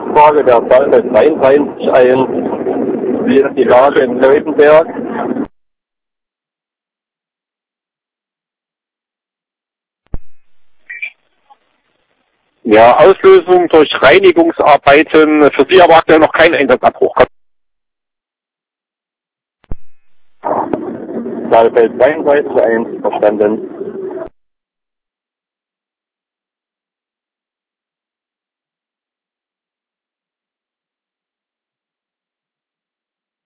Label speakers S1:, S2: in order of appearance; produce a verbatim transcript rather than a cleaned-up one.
S1: Rückfrage der Zahl dreiunddreißig eins. Wie ist die Lage in Leutenberg?
S2: Ja, Auslösung durch Reinigungsarbeiten, für Sie aber aktuell noch kein Einsatzabbruch.
S1: Zahlfeld zweiunddreißig eins, verstanden.